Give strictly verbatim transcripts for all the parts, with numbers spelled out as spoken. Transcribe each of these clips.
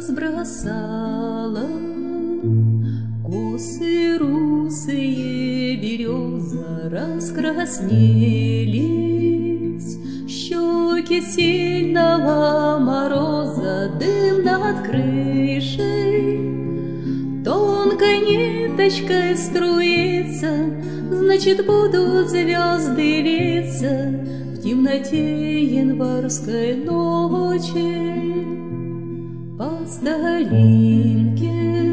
разбросала косы русые, береза раскраснелись, щеки сильного мороза, дым над крышей тонкой ниточкой струится, значит, будут звезды литься в темноте январской ночи. По старинке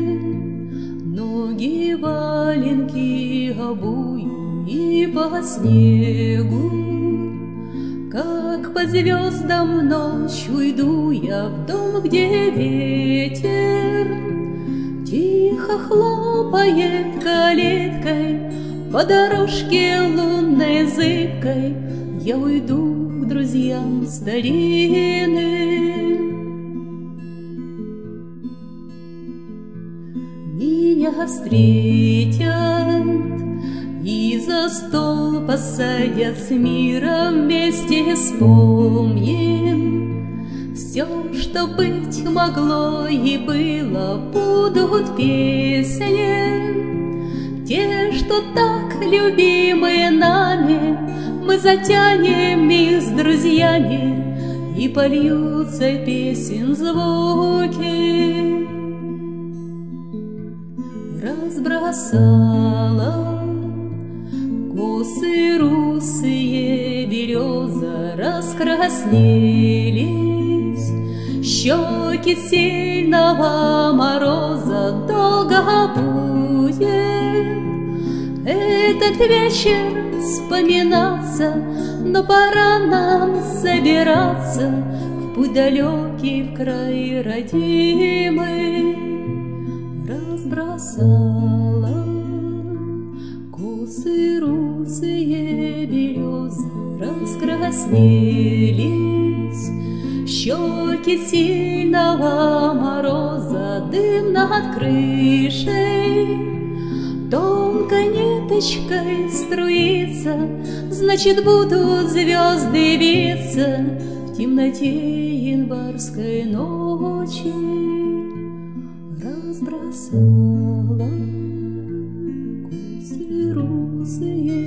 ноги валенки обую, и по снегу, как по звездам ночью, иду я в дом, где ветер тихо хлопает калиткой, по дорожке лунной зыбкой я уйду к друзьям с долины. Меня встретят и за стол посадят, с миром вместе вспомним все, что быть могло и было. Будут песни, те, что так любимые нами, мы затянем их с друзьями, и польются песен звуки. Разбросала косы русые, береза раскраснелись, щеки сильного мороза долго будет этот вечер вспоминаться, но пора нам собираться в путь далекий, в край родимый. Разбросала косы русые, березы раскраснелись, щеки сильного мороза, дым над крышей тонкой ниточкой струится, значит, будут звезды биться в темноте январской ночи. Разбросала косы русые,